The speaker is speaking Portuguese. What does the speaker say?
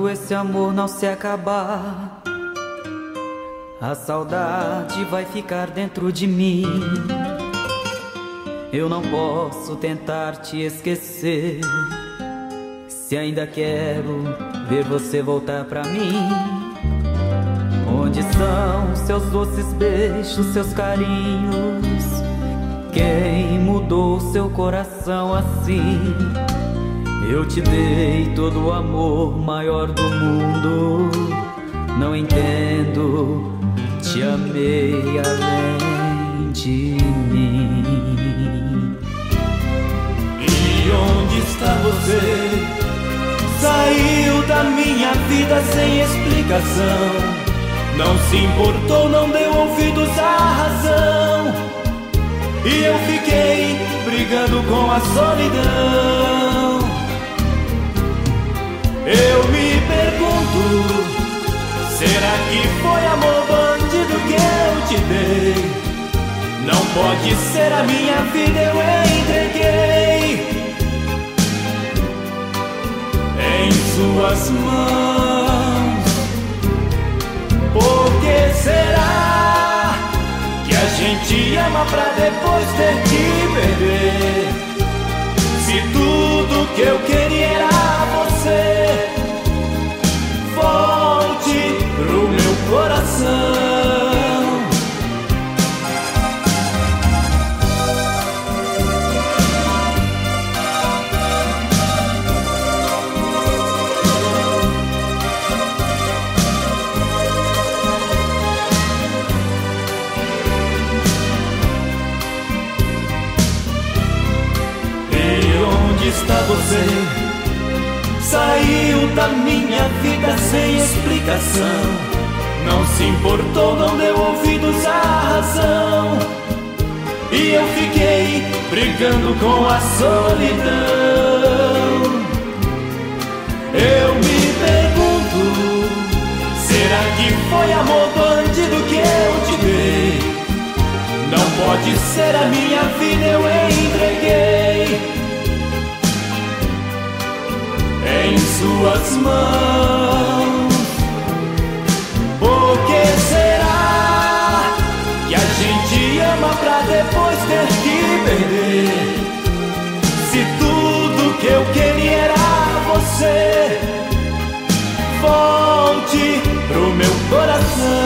Quando esse amor não se acabar, a saudade vai ficar dentro de mim. Eu não posso tentar te esquecer, se ainda quero ver você voltar pra mim. Onde são seus doces beijos, seus carinhos? Quem mudou seu coração assim? Eu te dei todo o amor maior do mundo. Não entendo, te amei além de mim. E onde está você? Saiu da minha vida sem explicação. Não se importou, não deu ouvidos à razão. E eu fiquei brigando com a solidão. Eu me pergunto, será que foi amor bandido que eu te dei? Não pode ser, a minha vida eu entreguei em suas mãos. Por que será que a gente ama pra depois ter que perder? Se tudo que eu queria era você, volte pro meu coração. Está você? Saiu da minha vida sem explicação. Não se importou, não deu ouvidos à razão. E eu fiquei brigando com a solidão. Eu me pergunto, será que foi amor bandido que eu te dei? Não pode ser, a minha vida eu entreguei em suas mãos. Por que será que a gente ama pra depois ter que perder? Se tudo que eu queria era você, volte pro meu coração.